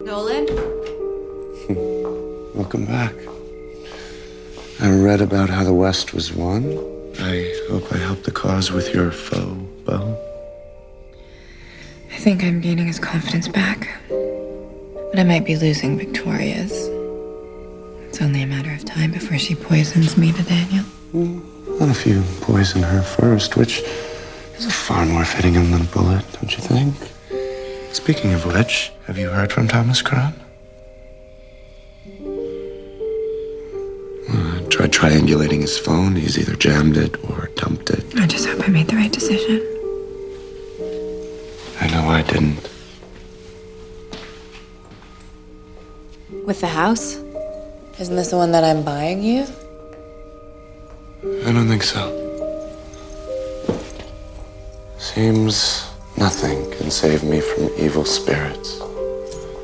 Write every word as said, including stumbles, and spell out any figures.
Nolan? Welcome back. I read about how the West was won. I hope I helped the cause with your foe, Beau. I think I'm gaining his confidence back. But I might be losing Victoria's. It's only a matter of time before she poisons me to Daniel. Well, not if you poison her first, which is a far more fitting end than a bullet, don't you think? Speaking of which, have you heard from Thomas Crown? Well, I tried triangulating his phone. He's either jammed it or dumped it. I just hope I made the right decision. I know I didn't. With the house? Isn't this the one that I'm buying you? I don't think so. Seems nothing can save me from evil spirits.